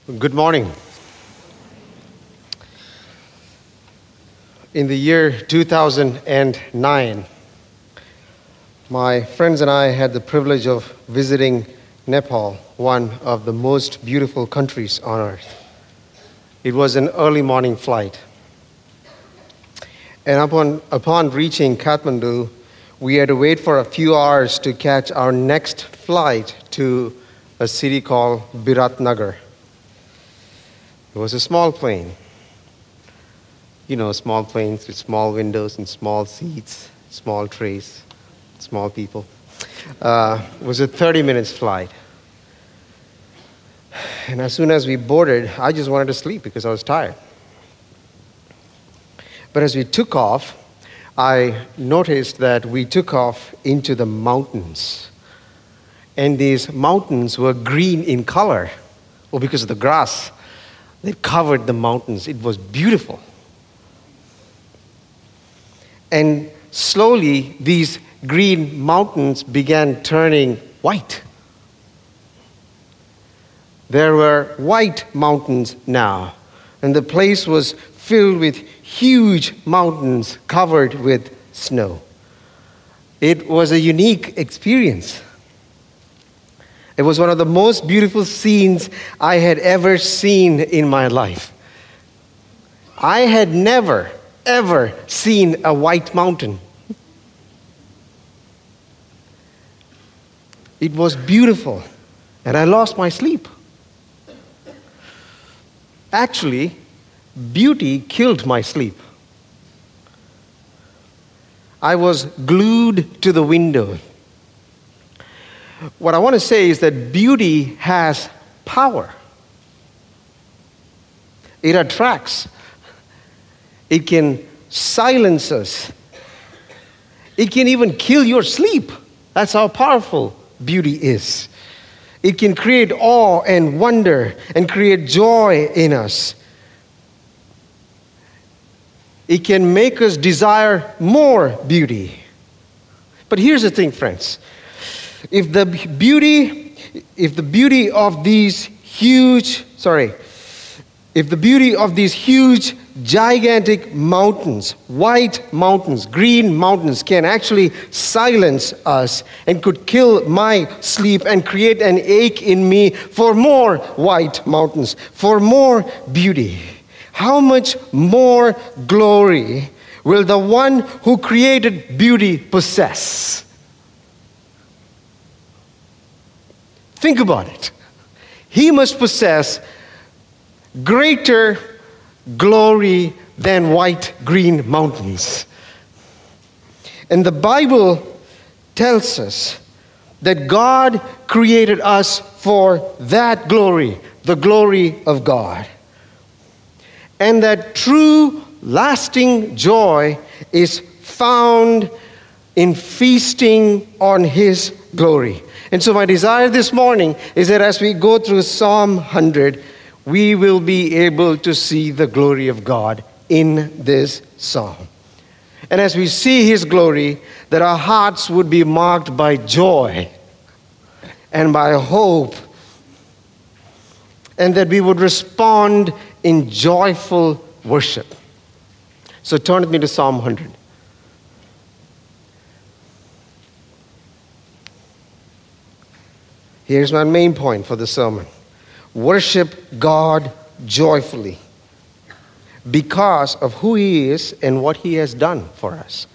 Good morning. In the year 2009, my friends and I had the privilege of visiting Nepal, one of the most beautiful countries on earth. It was an early morning flight. And upon reaching Kathmandu, we had to wait for a few hours to catch our next flight to a city called Biratnagar. It was a small plane. You know, small planes with small windows and small seats, small trays, small people. It was a 30 minutes flight. And as soon as we boarded, I just wanted to sleep because I was tired. But as we took off, I noticed that we took off into the mountains. And these mountains were green in color. Well, because of the grass that covered the mountains. It was beautiful. And slowly, these green mountains began turning white. There were white mountains now. And the place was filled with huge mountains covered with snow. It was a unique experience. It was one of the most beautiful scenes I had ever seen in my life. I had never, ever seen a white mountain. It was beautiful, and I lost my sleep. Actually, beauty killed my sleep. I was glued to the window. What I want to say is that beauty has power. It attracts. It can silence us. It can even kill your sleep. That's how powerful beauty is. It can create awe and wonder and create joy in us. It can make us desire more beauty. But here's the thing, friends. If the beauty of these huge, gigantic mountains, white mountains, green mountains can actually silence us and could kill my sleep and create an ache in me for more white mountains, for more beauty, how much more glory will the one who created beauty possess? Think about it. He must possess greater glory than white green mountains. And the Bible tells us that God created us for that glory, the glory of God. And that true, lasting joy is found in feasting on His glory. And so my desire this morning is that as we go through Psalm 100, we will be able to see the glory of God in this psalm. And as we see His glory, that our hearts would be marked by joy and by hope, and that we would respond in joyful worship. So turn with me to Psalm 100. Here's my main point for the sermon. Worship God joyfully because of who He is and what He has done for us.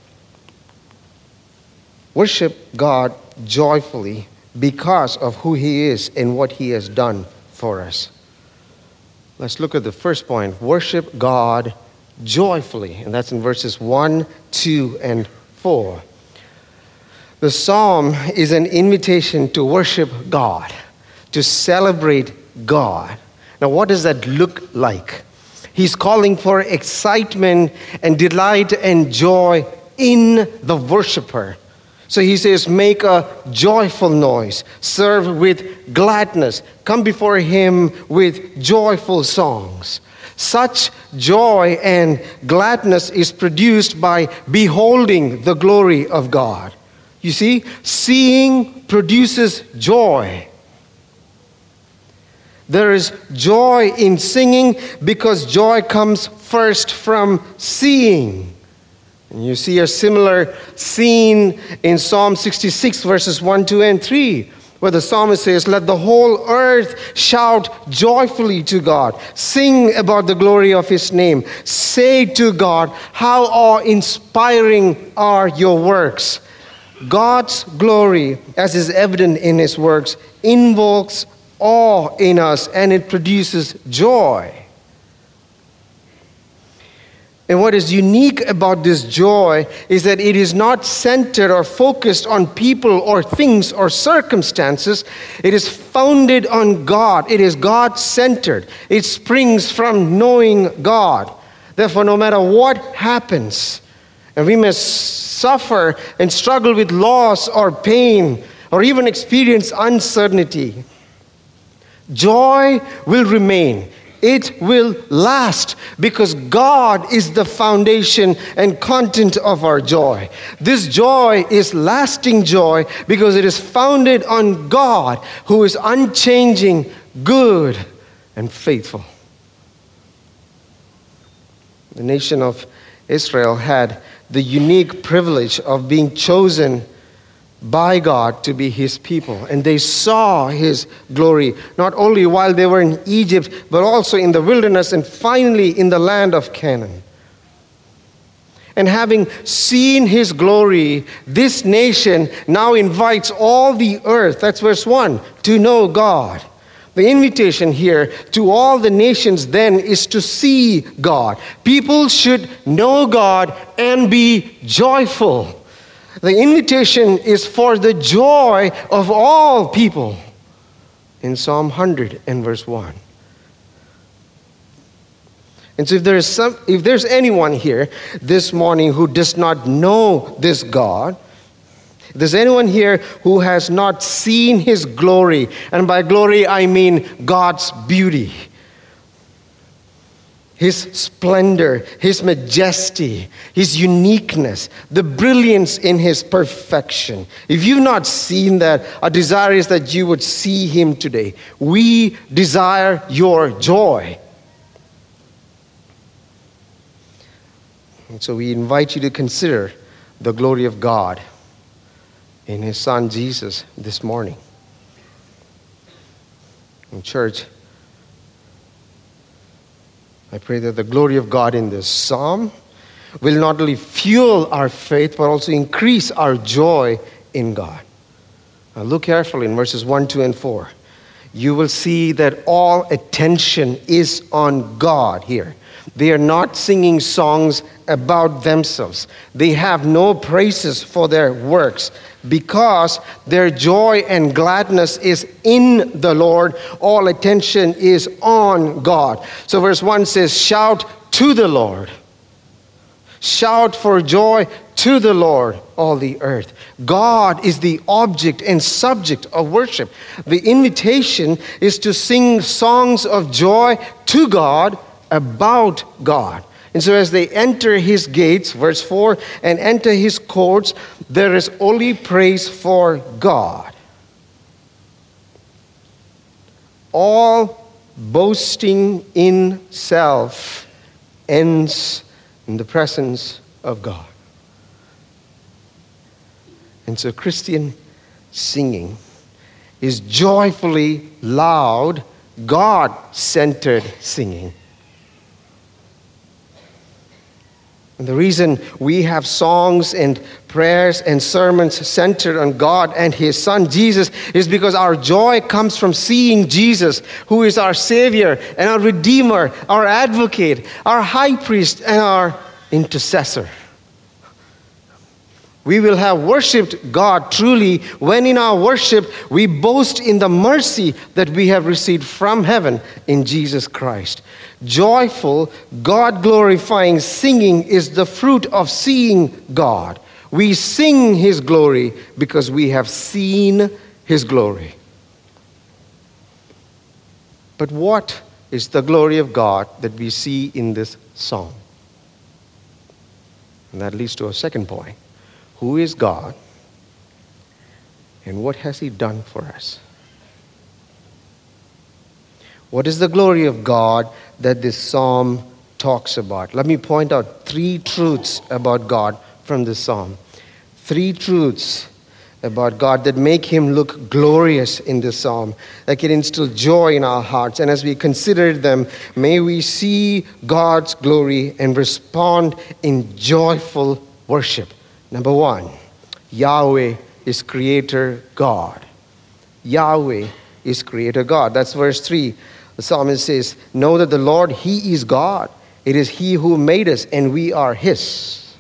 Worship God joyfully because of who He is and what He has done for us. Let's look at the first point. Worship God joyfully. And that's in verses 1, 2, and 4. The psalm is an invitation to worship God, to celebrate God. Now, what does that look like? He's calling for excitement and delight and joy in the worshiper. So he says, make a joyful noise, serve with gladness, come before Him with joyful songs. Such joy and gladness is produced by beholding the glory of God. You see, seeing produces joy. There is joy in singing because joy comes first from seeing. And you see a similar scene in Psalm 66, verses 1, 2, and 3, where the psalmist says, "Let the whole earth shout joyfully to God. Sing about the glory of his name. Say to God, how awe-inspiring are your works." God's glory, as is evident in his works, invokes awe in us, and it produces joy. And what is unique about this joy is that it is not centered or focused on people or things or circumstances. It is founded on God. It is God-centered. It springs from knowing God. Therefore, no matter what happens, and we may suffer and struggle with loss or pain or even experience uncertainty, joy will remain. It will last because God is the foundation and content of our joy. This joy is lasting joy because it is founded on God, who is unchanging, good, and faithful. The nation of Israel had the unique privilege of being chosen by God to be his people. And they saw his glory, not only while they were in Egypt, but also in the wilderness and finally in the land of Canaan. And having seen his glory, this nation now invites all the earth, that's verse 1, to know God. The invitation here to all the nations then is to see God. People should know God and be joyful. The invitation is for the joy of all people in Psalm 100 and verse 1. And so if there's anyone here this morning who does not know this God, if there's anyone here who has not seen his glory, and by glory I mean God's beauty, his splendor, his majesty, his uniqueness, the brilliance in his perfection. If you've not seen that, our desire is that you would see him today. We desire your joy. And so we invite you to consider the glory of God in his Son Jesus this morning. In church, I pray that the glory of God in this psalm will not only fuel our faith, but also increase our joy in God. Now look carefully in verses 1, 2, and 4. You will see that all attention is on God here. They are not singing songs about themselves. They have no praises for their works because their joy and gladness is in the Lord. All attention is on God. So verse 1 says, shout to the Lord. Shout for joy to the Lord, all the earth. God is the object and subject of worship. The invitation is to sing songs of joy to God, about God. And so as they enter his gates, verse 4, and enter his courts, there is only praise for God. All boasting in self ends in the presence of God. And so Christian singing is joyfully loud, God-centered singing. And the reason we have songs and prayers and sermons centered on God and his Son Jesus is because our joy comes from seeing Jesus, who is our Savior and our Redeemer, our Advocate, our High Priest, and our Intercessor. We will have worshipped God truly when in our worship we boast in the mercy that we have received from heaven in Jesus Christ. Joyful, God-glorifying singing is the fruit of seeing God. We sing his glory because we have seen his glory. But what is the glory of God that we see in this psalm? And that leads to a second point. Who is God and what has he done for us? What is the glory of God that this psalm talks about? Let me point out 3 truths about God from this psalm. 3 truths about God that make him look glorious in this psalm, that can instill joy in our hearts. And as we consider them, may we see God's glory and respond in joyful worship. Number 1, Yahweh is Creator God. Yahweh is Creator God. That's verse 3. The psalmist says, know that the Lord, He is God. It is He who made us, and we are His.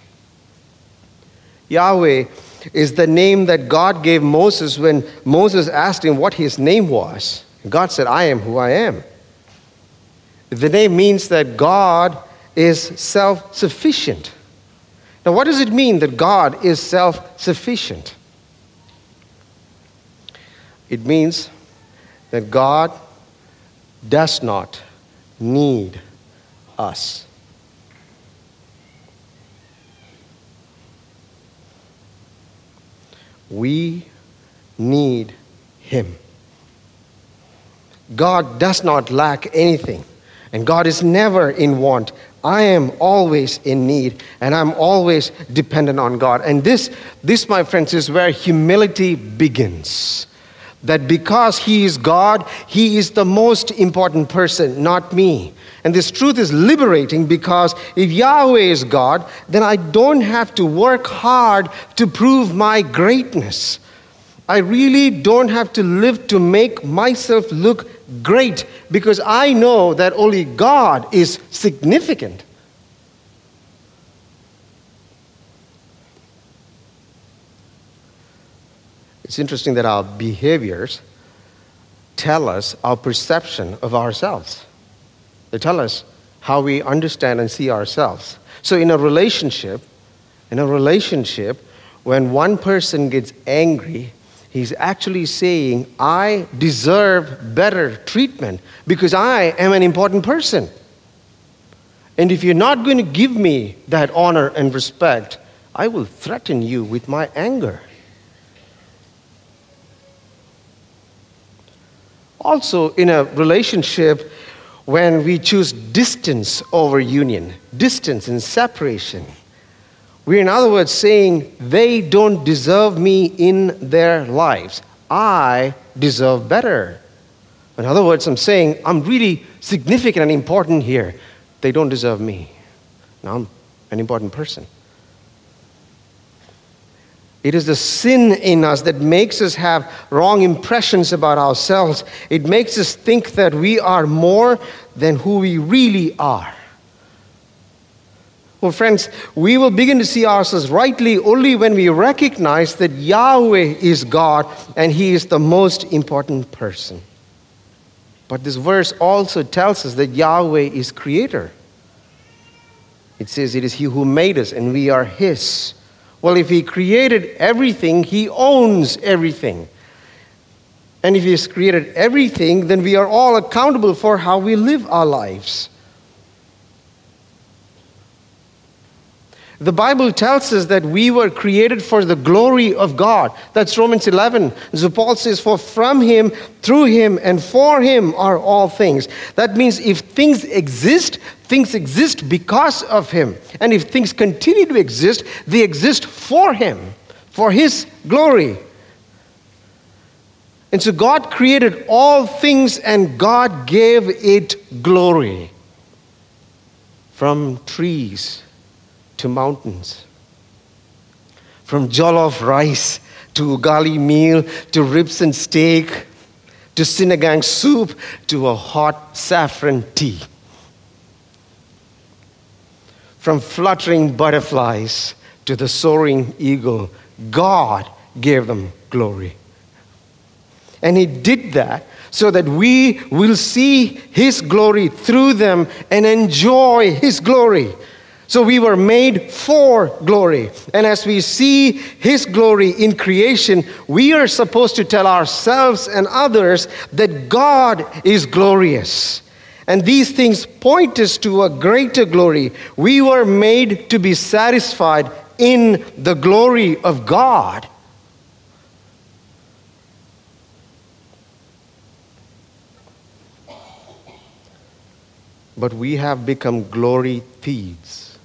Yahweh is the name that God gave Moses when Moses asked him what his name was. God said, I am who I am. The name means that God is self-sufficient. Now, what does it mean that God is self-sufficient? It means that God does not need us. We need Him. God does not lack anything, and God is never in want. I am always in need, and I'm always dependent on God. And this, my friends, is where humility begins. That because He is God, He is the most important person, not me. And this truth is liberating, because if Yahweh is God, then I don't have to work hard to prove my greatness. I really don't have to live to make myself look great, because I know that only God is significant. It's interesting that our behaviors tell us our perception of ourselves. They tell us how we understand and see ourselves. So in a relationship, when one person gets angry, he's actually saying, I deserve better treatment because I am an important person. And if you're not going to give me that honor and respect, I will threaten you with my anger. Also, in a relationship, when we choose distance over union, distance and separation, we're in other words saying they don't deserve me in their lives. I deserve better. In other words, I'm saying I'm really significant and important here. They don't deserve me. Now I'm an important person. It is the sin in us that makes us have wrong impressions about ourselves. It makes us think that we are more than who we really are. Well, friends, we will begin to see ourselves rightly only when we recognize that Yahweh is God and He is the most important person. But this verse also tells us that Yahweh is Creator. It says it is He who made us and we are His. Well, if He created everything, He owns everything. And if He has created everything, then we are all accountable for how we live our lives. The Bible tells us that we were created for the glory of God. That's Romans 11. So Paul says, for from Him, through Him, and for Him are all things. That means if things exist because of Him. And if things continue to exist, they exist for Him, for His glory. And so God created all things and God gave it glory. From trees to mountains, from jollof rice to ugali meal to ribs and steak to sinigang soup to a hot saffron tea. From fluttering butterflies to the soaring eagle, God gave them glory. And He did that so that we will see His glory through them and enjoy His glory. So we were made for glory. And as we see His glory in creation, we are supposed to tell ourselves and others that God is glorious. And these things point us to a greater glory. We were made to be satisfied in the glory of God. but we have become glory thieves.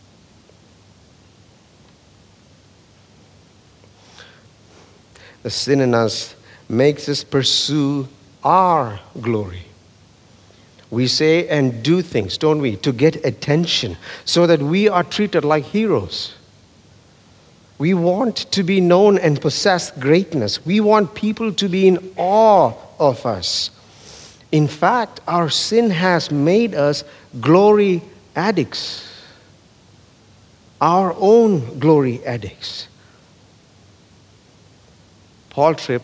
The sin in us makes us pursue our glory. We say and do things, don't we, to get attention so that we are treated like heroes. We want to be known and possess greatness. We want people to be in awe of us. In fact, our sin has made us glory addicts. Our own glory addicts. Paul Tripp,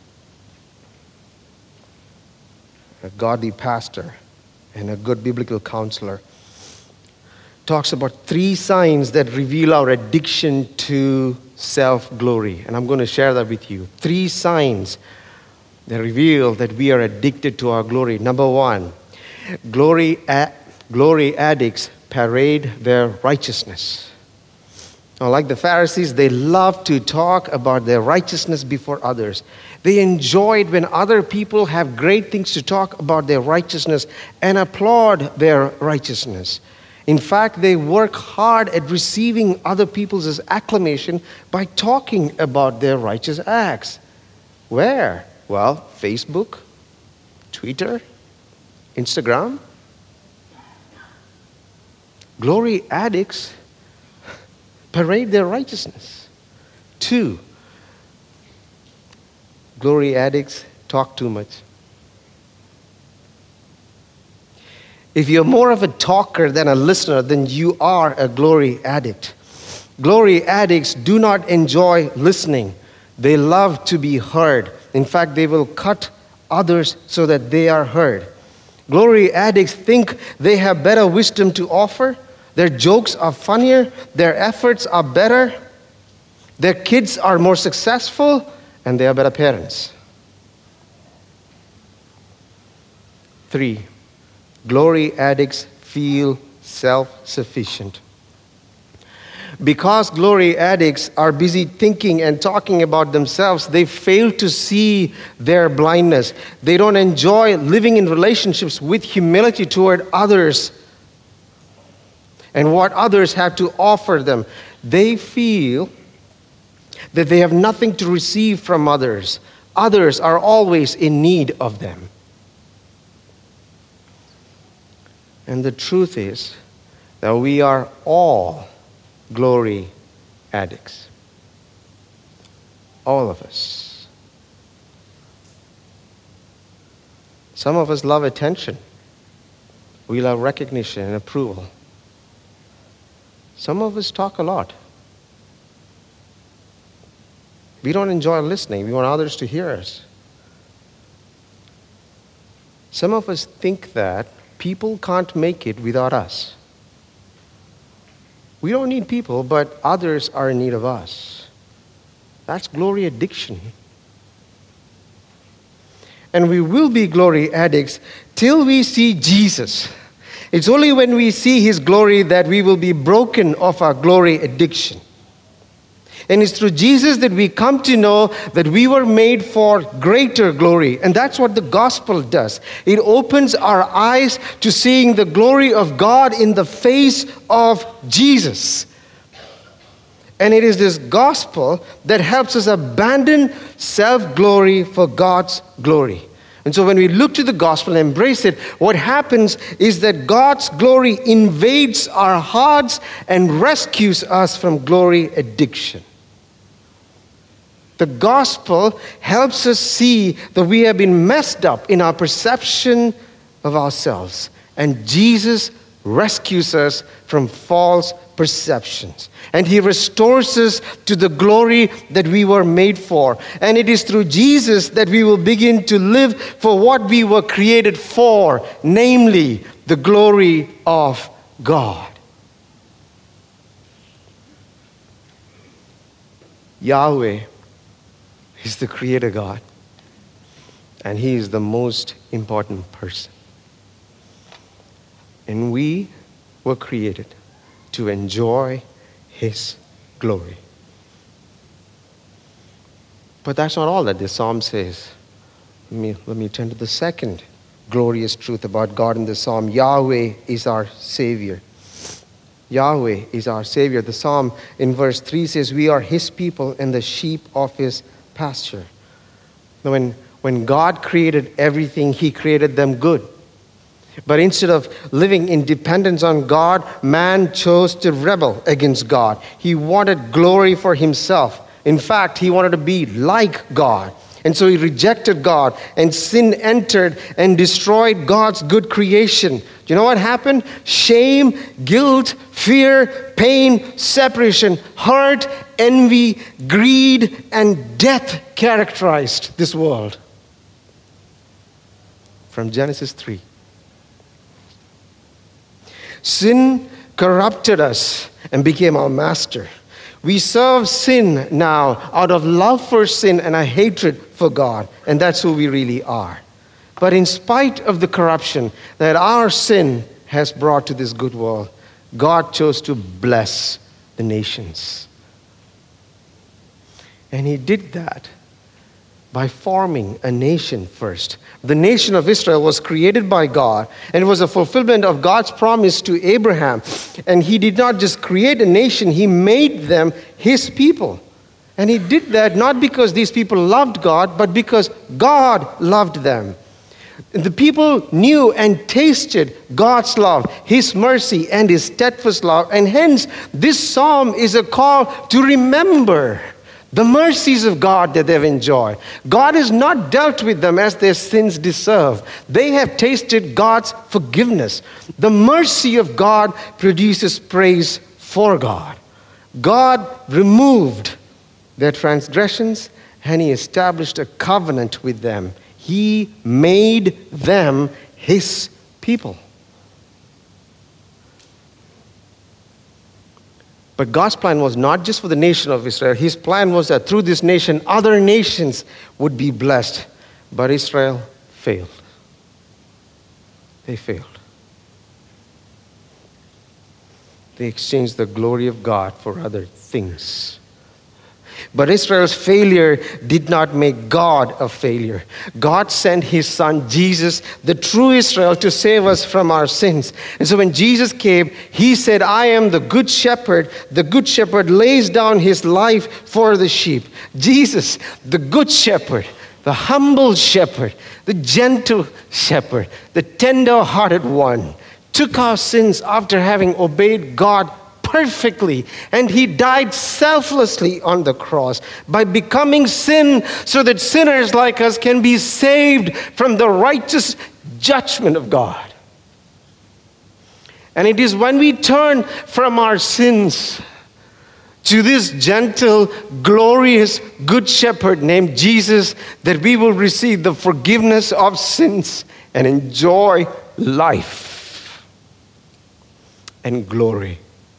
a godly pastor and a good biblical counselor, talks about 3 signs that reveal our addiction to self-glory. And I'm going to share that with you. 3 signs that reveal that we are addicted to our glory. Number 1, glory addicts parade their righteousness. Now, like the Pharisees, they love to talk about their righteousness before others. They enjoy it when other people have great things to talk about their righteousness and applaud their righteousness. In fact, they work hard at receiving other people's acclamation by talking about their righteous acts. Where? Well, Facebook, Twitter, Instagram. Glory addicts parade their righteousness. 2, glory addicts talk too much. If you're more of a talker than a listener, then you are a glory addict. Glory addicts do not enjoy listening. They love to be heard. In fact, they will cut others so that they are heard. Glory addicts think they have better wisdom to offer. Their jokes are funnier. Their efforts are better. Their kids are more successful. And they are better parents. 3, glory addicts feel self-sufficient. Because glory addicts are busy thinking and talking about themselves, they fail to see their blindness. They don't enjoy living in relationships with humility toward others and what others have to offer them. They feel that they have nothing to receive from others. Others are always in need of them. And the truth is that we are all glory addicts. All of us. Some of us love attention. We love recognition and approval. Some of us talk a lot. We don't enjoy listening. We want others to hear us. Some of us think that people can't make it without us. We don't need people, but others are in need of us. That's glory addiction. And we will be glory addicts till we see Jesus. It's only when we see His glory that we will be broken of our glory addiction. And it's through Jesus that we come to know that we were made for greater glory. And that's what the gospel does. It opens our eyes to seeing the glory of God in the face of Jesus. And it is this gospel that helps us abandon self-glory for God's glory. And so when we look to the gospel and embrace it, what happens is that God's glory invades our hearts and rescues us from glory addiction. The gospel helps us see that we have been messed up in our perception of ourselves. And Jesus rescues us from false perceptions. And He restores us to the glory that we were made for. And it is through Jesus that we will begin to live for what we were created for, namely the glory of God. Yahweh is the Creator God, and He is the most important person. And we were created to enjoy His glory. But that's not all that this psalm says. Let me turn to the second glorious truth about God in the psalm. Yahweh is our Savior. Yahweh is our Savior. The psalm in verse 3 says, we are His people and the sheep of His pasture. When God created everything, He created them good. But instead of living in dependence on God, man chose to rebel against God. He wanted glory for himself. In fact, he wanted to be like God. And so he rejected God, and sin entered and destroyed God's good creation. Do you know what happened? Shame, guilt, fear, pain, separation, hurt, envy, greed, and death characterized this world. From Genesis 3. Sin corrupted us and became our master. We serve sin now out of love for sin and a hatred for God. And that's who we really are. But in spite of the corruption that our sin has brought to this good world, God chose to bless the nations. And He did that by forming a nation first. The nation of Israel was created by God, and it was a fulfillment of God's promise to Abraham. And He did not just create a nation, He made them His people. And He did that not because these people loved God, but because God loved them. The people knew and tasted God's love, His mercy, and His steadfast love. And hence, this psalm is a call to remember the mercies of God that they've enjoyed. God has not dealt with them as their sins deserve. They have tasted God's forgiveness. The mercy of God produces praise for God. God removed their transgressions and He established a covenant with them. He made them His people. But God's plan was not just for the nation of Israel. His plan was that through this nation, other nations would be blessed. But Israel failed. They failed. They exchanged the glory of God for other things. But Israel's failure did not make God a failure. God sent His Son, Jesus, the true Israel, to save us from our sins. And so when Jesus came, He said, I am the good shepherd. The good shepherd lays down his life for the sheep. Jesus, the good shepherd, the humble shepherd, the gentle shepherd, the tender-hearted one, took our sins after having obeyed God perfectly, and He died selflessly on the cross by becoming sin so that sinners like us can be saved from the righteous judgment of God. And it is when we turn from our sins to this gentle, glorious Good Shepherd named Jesus that we will receive the forgiveness of sins and enjoy life and glory.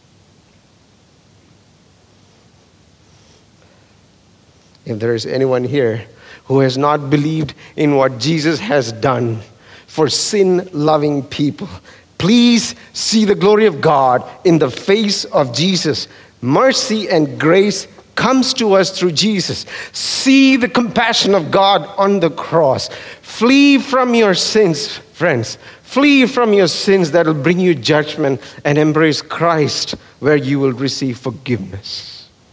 If there is anyone here who has not believed in what Jesus has done for sin-loving people, please see the glory of God in the face of Jesus. Mercy and grace comes to us through Jesus. See the compassion of God on the cross. Flee from your sins, friends. Flee from your sins that will bring you judgment, and embrace Christ where you will receive forgiveness.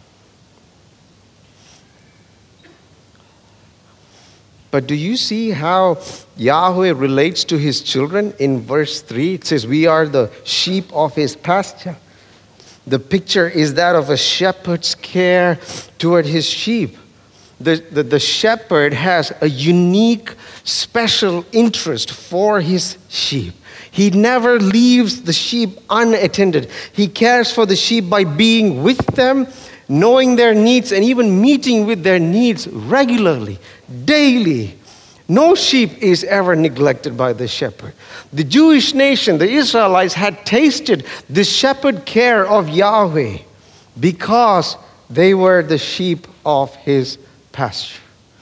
But do you see how Yahweh relates to His children? In verse 3, it says, we are the sheep of His pasture. The picture is that of a shepherd's care toward his sheep. The shepherd has a unique, special interest for his sheep. He never leaves the sheep unattended. He cares for the sheep by being with them, knowing their needs, and even meeting with their needs regularly, daily. No sheep is ever neglected by the shepherd. The Jewish nation, the Israelites, had tasted the shepherd care of Yahweh because they were the sheep of His pasture.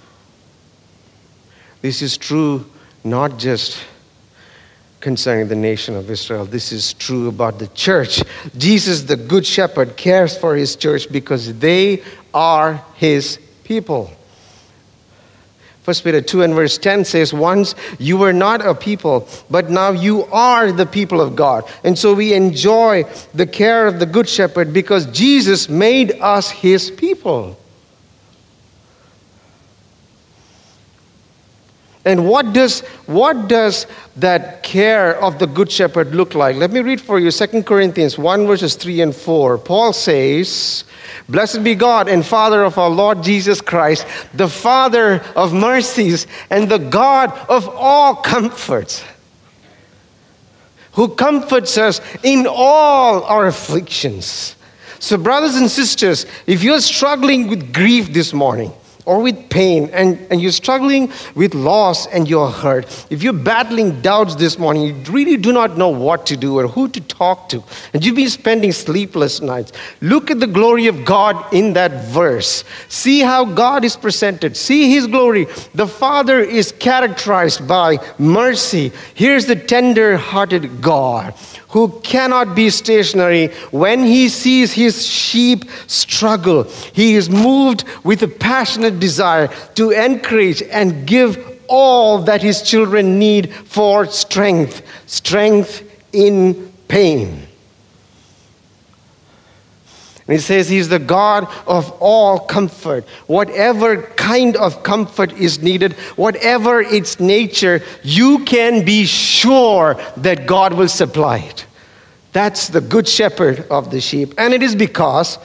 This is true not just concerning the nation of Israel. This is true about the church. Jesus, the Good Shepherd, cares for His church because they are His people. 1 Peter 2 and verse 10 says, once you were not a people, but now you are the people of God. And so we enjoy the care of the Good Shepherd because Jesus made us his people. And what does that care of the Good Shepherd look like? Let me read for you 2 Corinthians 1 verses 3 and 4. Paul says, blessed be God and Father of our Lord Jesus Christ, the Father of mercies and the God of all comforts, who comforts us in all our afflictions. So brothers and sisters, if you're struggling with grief this morning, or with pain, and you're struggling with loss and you're hurt, if you're battling doubts this morning, you really do not know what to do or who to talk to, and you've been spending sleepless nights, look at the glory of God in that verse. See how God is presented. See his glory. The Father is characterized by mercy. Here's the tender-hearted God who cannot be stationary. When he sees his sheep struggle, he is moved with a passionate desire to encourage and give all that his children need for strength in pain. And he says he's the God of all comfort. Whatever kind of comfort is needed, whatever its nature, you can be sure that God will supply it. That's the Good Shepherd of the sheep. And it is because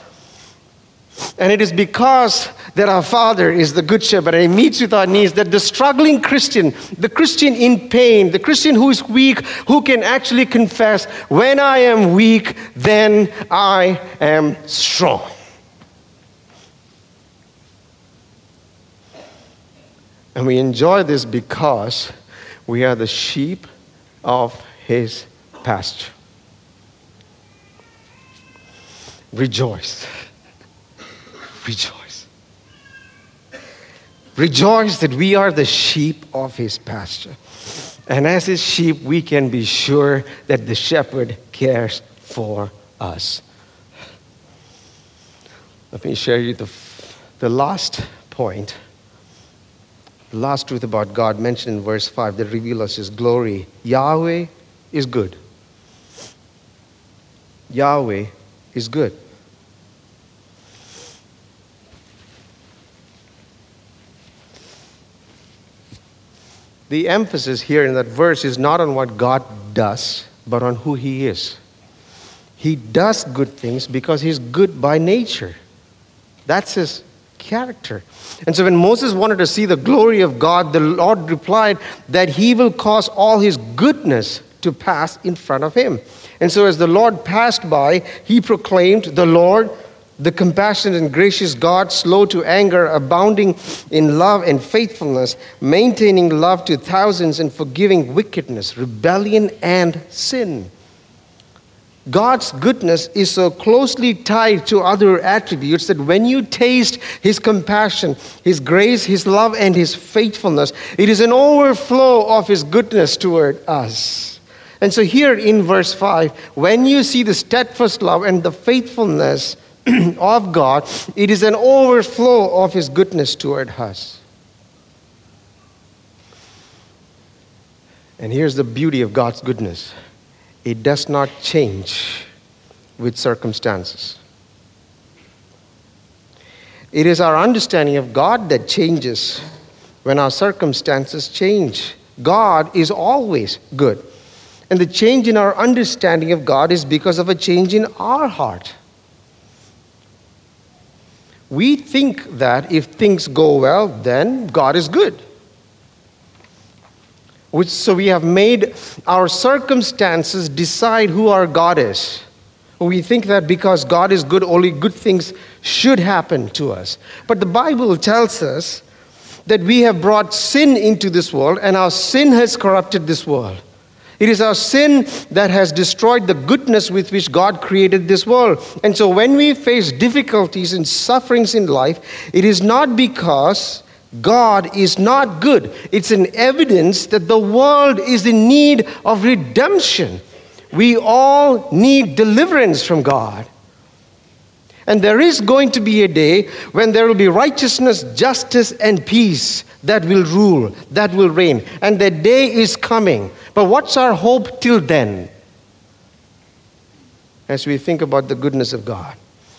that our Father is the Good Shepherd and he meets with our needs, that the struggling Christian, the Christian in pain, the Christian who is weak, who can actually confess, when I am weak, then I am strong. And we enjoy this because we are the sheep of his pasture. Rejoice. Rejoice. Rejoice that we are the sheep of his pasture. And as his sheep, we can be sure that the shepherd cares for us. Let me share you the last point. The last truth about God mentioned in verse 5 that reveals us his glory. Yahweh is good. Yahweh is good. The emphasis here in that verse is not on what God does, but on who he is. He does good things because he's good by nature. That's his character. And so when Moses wanted to see the glory of God, the Lord replied that he will cause all his goodness to pass in front of him. And so as the Lord passed by, he proclaimed, the Lord, the compassionate and gracious God, slow to anger, abounding in love and faithfulness, maintaining love to thousands and forgiving wickedness, rebellion, and sin. God's goodness is so closely tied to other attributes that when you taste his compassion, his grace, his love, and his faithfulness, it is an overflow of his goodness toward us. And so here in verse 5, when you see the steadfast love and the faithfulness of God, it is an overflow of his goodness toward us. And here's the beauty of God's goodness. It does not change with circumstances. It is our understanding of God that changes when our circumstances change. God is always good. And the change in our understanding of God is because of a change in our heart. We think that if things go well, then God is good. So we have made our circumstances decide who our God is. We think that because God is good, only good things should happen to us. But the Bible tells us that we have brought sin into this world, and our sin has corrupted this world. It is our sin that has destroyed the goodness with which God created this world. And so when we face difficulties and sufferings in life, it is not because God is not good. It's an evidence that the world is in need of redemption. We all need deliverance from God. And there is going to be a day when there will be righteousness, justice, and peace that will rule, that will reign. And that day is coming. But what's our hope till then? As we think about the goodness of God.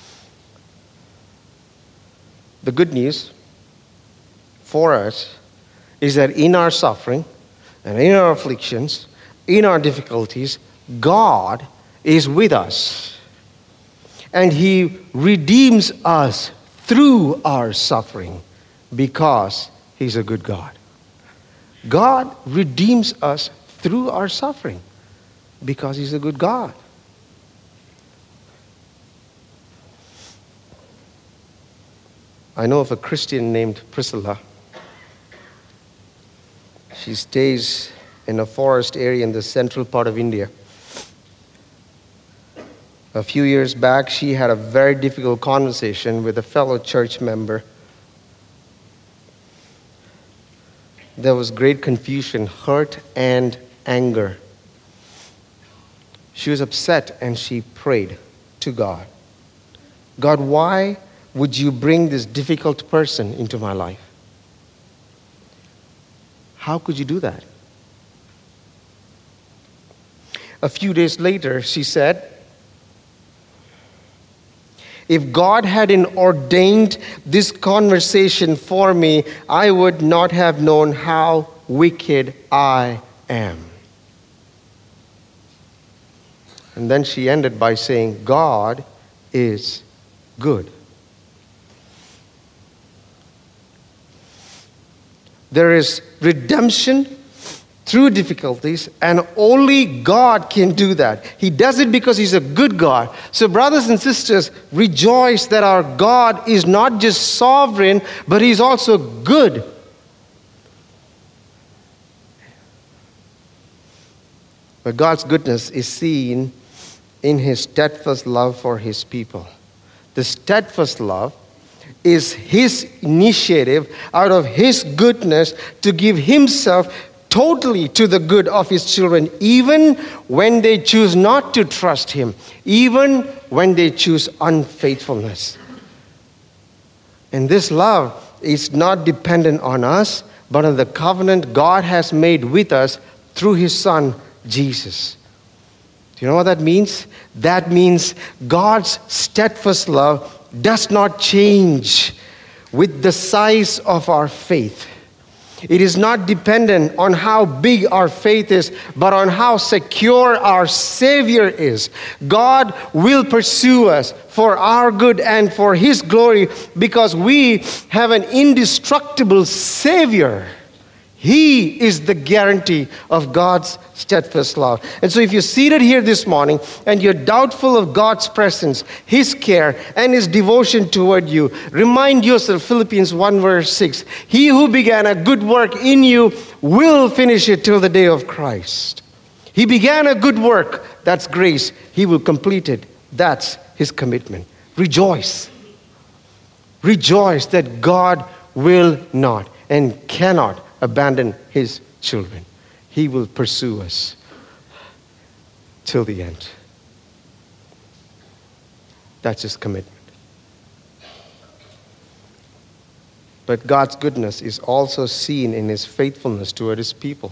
The good news for us is that in our suffering and in our afflictions, in our difficulties, God is with us. And He redeems us through our suffering because He's a good God. God redeems us through our suffering because He's a good God. I know of a Christian named Priscilla. She stays in a forest area in the central part of India. A few years back, she had a very difficult conversation with a fellow church member. There was great confusion, hurt, and anger. She was upset and she prayed to God. God, why would you bring this difficult person into my life? How could you do that? A few days later, she said, if God hadn't ordained this conversation for me, I would not have known how wicked I am. And then she ended by saying, God is good. There is redemption through difficulties, and only God can do that. He does it because He's a good God. So brothers and sisters, rejoice that our God is not just sovereign, but He's also good. But God's goodness is seen in His steadfast love for His people. The steadfast love is His initiative out of His goodness to give Himself totally to the good of His children, even when they choose not to trust Him, even when they choose unfaithfulness. And this love is not dependent on us, but on the covenant God has made with us through His Son, Jesus. Do you know what that means? That means God's steadfast love does not change with the size of our faith. It is not dependent on how big our faith is, but on how secure our Savior is. God will pursue us for our good and for His glory because we have an indestructible Savior. He is the guarantee of God's steadfast love. And so if you're seated here this morning and you're doubtful of God's presence, His care, and His devotion toward you, remind yourself Philippians 1 verse 6. He who began a good work in you will finish it till the day of Christ. He began a good work. That's grace. He will complete it. That's His commitment. Rejoice. Rejoice that God will not and cannot abandon His children. He will pursue us till the end. That's His commitment. But God's goodness is also seen in His faithfulness toward His people.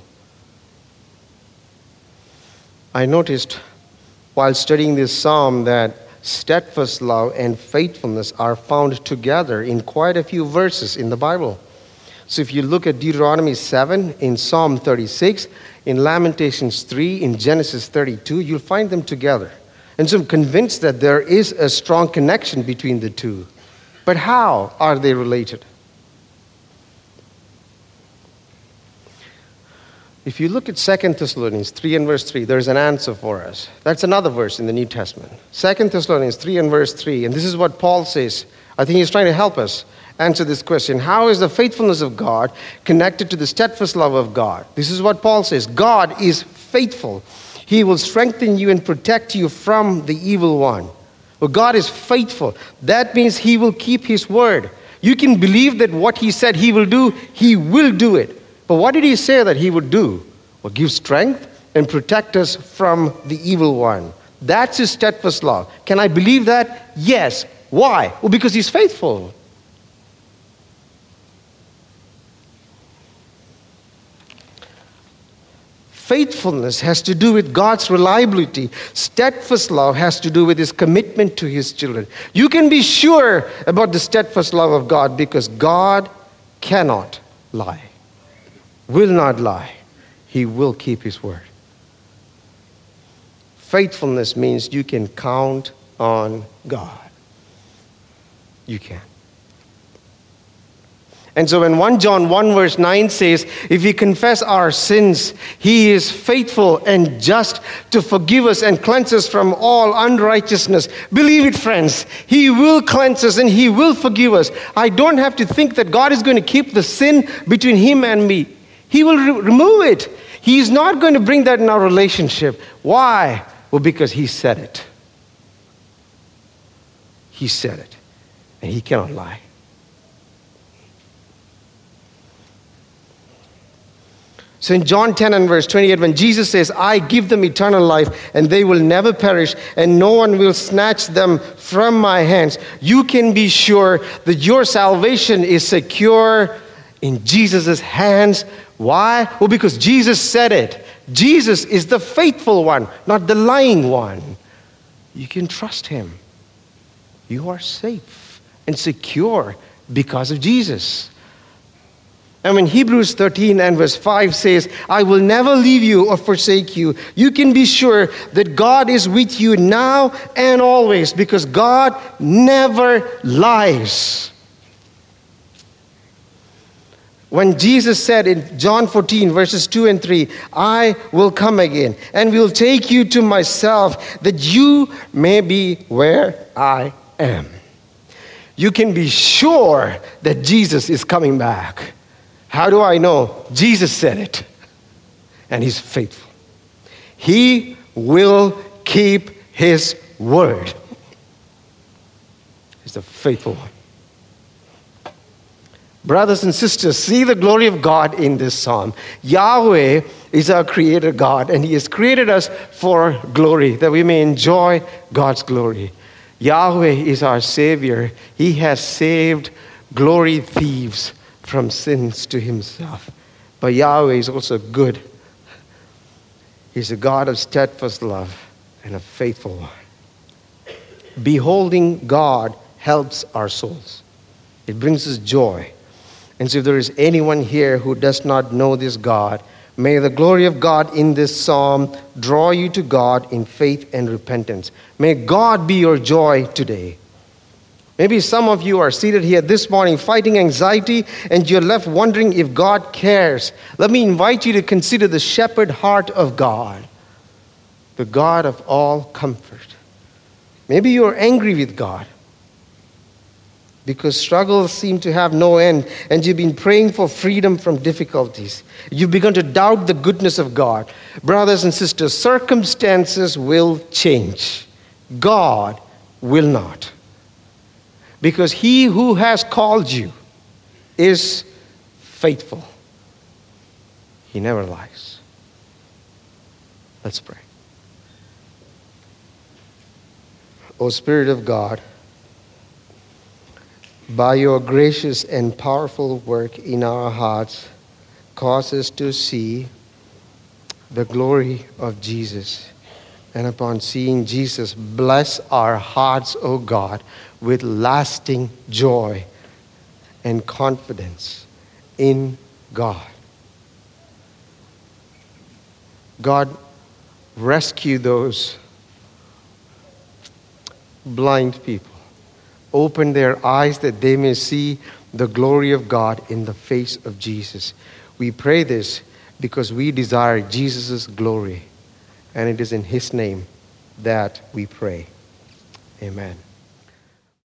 I noticed while studying this psalm that steadfast love and faithfulness are found together in quite a few verses in the Bible. So if you look at Deuteronomy 7, in Psalm 36, in Lamentations 3, in Genesis 32, you'll find them together. And so I'm convinced that there is a strong connection between the two. But how are they related? If you look at 2 Thessalonians 3 and verse 3, there's an answer for us. That's another verse in the New Testament. 2 Thessalonians 3 and verse 3, and this is what Paul says. I think he's trying to help us answer this question. How is the faithfulness of God connected to the steadfast love of God? This is what Paul says. God is faithful. He will strengthen you and protect you from the evil one. Well, God is faithful. That means He will keep His word. You can believe that what He said He will do it. But what did He say that He would do? Well, give strength and protect us from the evil one. That's His steadfast love. Can I believe that? Yes, Why? Well, because he's faithful. Faithfulness has to do with God's reliability. Steadfast love has to do with his commitment to his children. You can be sure about the steadfast love of God because God cannot lie, will not lie. He will keep his word. Faithfulness means you can count on God. You can. And so when 1 John 1 verse 9 says, if we confess our sins, he is faithful and just to forgive us and cleanse us from all unrighteousness. Believe it, friends. He will cleanse us and he will forgive us. I don't have to think that God is going to keep the sin between him and me. He will remove it. He's not going to bring that in our relationship. Why? Well, because he said it. He said it. And he cannot lie. So in John 10 and verse 28, when Jesus says, I give them eternal life and they will never perish and no one will snatch them from my hands, you can be sure that your salvation is secure in Jesus' hands. Why? Well, because Jesus said it. Jesus is the faithful one, not the lying one. You can trust him. You are safe and secure because of Jesus. And when Hebrews 13 and verse 5 says, I will never leave you or forsake you, you can be sure that God is with you now and always because God never lies. When Jesus said in John 14 verses 2 and 3, I will come again and will take you to myself that you may be where I am. You can be sure that Jesus is coming back. How do I know? Jesus said it. And he's faithful. He will keep his word. He's the faithful one. Brothers and sisters, see the glory of God in this psalm. Yahweh is our creator God, and he has created us for glory, that we may enjoy God's glory. Yahweh is our Savior. He has saved glory thieves from sins to himself. But Yahweh is also good. He's a God of steadfast love and a faithful one. Beholding God helps our souls. It brings us joy. And so if there is anyone here who does not know this God, may the glory of God in this psalm draw you to God in faith and repentance. May God be your joy today. Maybe some of you are seated here this morning fighting anxiety and you're left wondering if God cares. Let me invite you to consider the shepherd heart of God, the God of all comfort. Maybe you're angry with God because struggles seem to have no end and you've been praying for freedom from difficulties. You've begun to doubt the goodness of God. Brothers and sisters, circumstances will change. God will not. Because he who has called you is faithful. He never lies. Let's pray. O Spirit of God, by your gracious and powerful work in our hearts, cause us to see the glory of Jesus. And upon seeing Jesus, bless our hearts, O God, with lasting joy and confidence in God. God, rescue those blind people. Open their eyes that they may see the glory of God in the face of Jesus. We pray this because we desire Jesus' glory. And it is in his name that we pray. Amen.